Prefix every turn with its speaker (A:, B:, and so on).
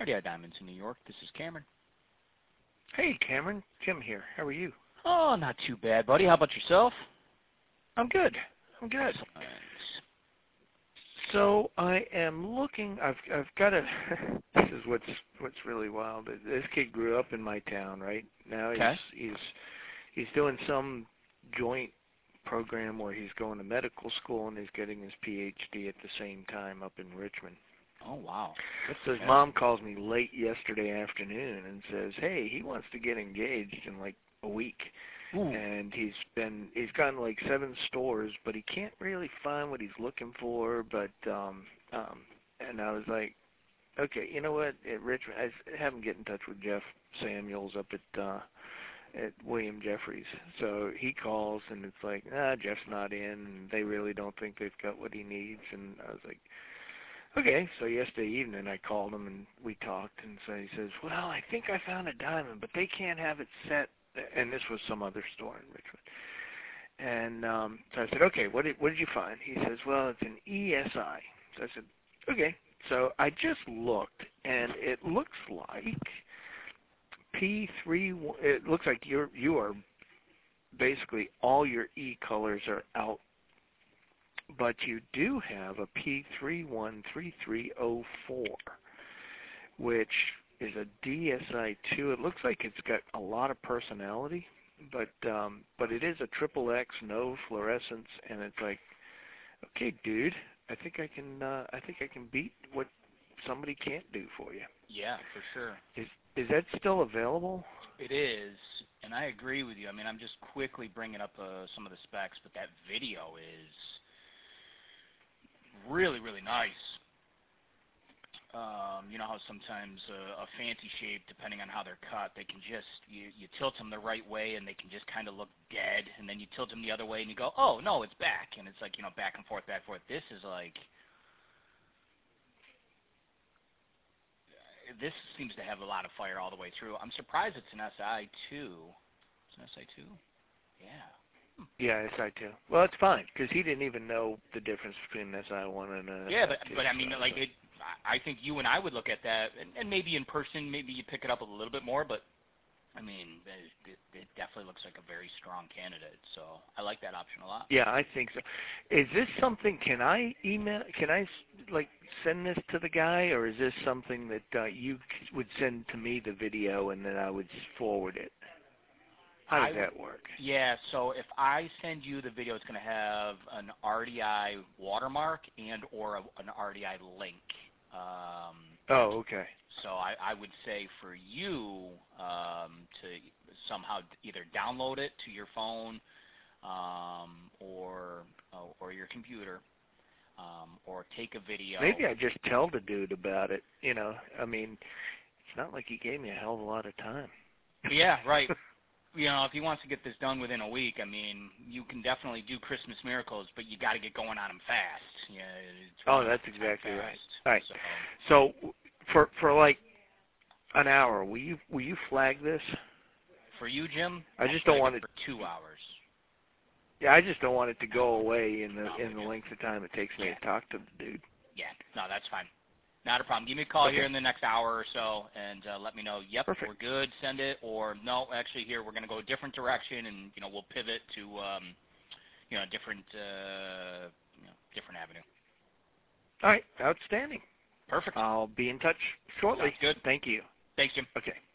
A: RDI Diamonds in New York. This is Cameron.
B: Hey, Cameron. Jim here. How are you?
A: Oh, not too bad, buddy. How about yourself?
B: I'm good. So I am looking. I've got a. This is what's really wild. This kid grew up in my town, right? Now
A: Okay.
B: he's doing some joint program where he's going to medical school and he's getting his PhD at the same time up in Richmond.
A: Oh, wow.
B: So his mom calls me late yesterday afternoon and says, "Hey, he wants to get engaged in like a week."
A: Ooh.
B: And he's gone to like 7 stores, but he can't really find what he's looking for. But and I was like, okay, you know what? At Richmond, I have him get in touch with Jeff Samuels up at William Jeffries. So he calls and it's like, Jeff's not in, and they really don't think they've got what he needs. And I was like, okay. So yesterday evening I called him and we talked, and so he says, well, I think I found a diamond, but they can't have it set. And this was some other store in Richmond. And so I said, okay, what did you find? He says, well, it's an ESI. So I said, okay. So I just looked, and it looks like P3. It looks like you are basically all your E colors are out, but you do have a P313304, which is a DSI-2. It looks like it's got a lot of personality, but it is a triple X, no fluorescence, and it's like, okay, dude, I think I can beat what somebody can't do for you.
A: Yeah, for sure.
B: Is that still available?
A: It is, and I agree with you. I mean, I'm just quickly bringing up some of the specs, but that video is really, really nice. You know how sometimes a fancy shape, depending on how they're cut, they can just, you tilt them the right way and they can just kind of look dead, and then you tilt them the other way and you go, oh, no, it's back. And it's like, you know, back and forth, back and forth. This is like, this seems to have a lot of fire all the way through. I'm surprised it's an SI2. It's an SI2? Yeah.
B: Yeah, SI2. Well, it's fine, because he didn't even know the difference between an SI1 and an SI2.
A: Yeah, but I mean, like, I think you and I would look at that, and maybe in person, maybe you pick it up a little bit more, but, I mean, it definitely looks like a very strong candidate, so I like that option a lot.
B: Yeah, I think so. Is this something, can I send this to the guy, or is this something that you would send to me the video and then I would forward it? How does that work?
A: Yeah, so if I send you the video, it's going to have an RDI watermark and or an RDI link.
B: Okay.
A: So I would say for you to somehow either download it to your phone or your computer, or take a video.
B: Maybe I just tell the dude about it. You know, I mean, it's not like he gave me a hell of a lot of time.
A: Yeah, right. You know, if he wants to get this done within a week, I mean, you can definitely do Christmas miracles, but you got to get going on them fast. Yeah.
B: That's exactly right. All right. So for like an hour, will you flag this?
A: For you, Jim?
B: I just don't want it
A: for 2 hours.
B: Yeah, I just don't want it to go away in the length of time it takes me to talk to the dude.
A: Yeah. No, that's fine. Not a problem. Give me a call here in the next hour or so, and let me know, yep,
B: Perfect.
A: we're good, send it, or no, actually here we're going to go a different direction, and, you know, we'll pivot to, you know, different avenue.
B: All right. Outstanding.
A: Perfect.
B: I'll be in touch shortly.
A: Sounds good.
B: Thank you.
A: Thanks, Jim.
B: Okay.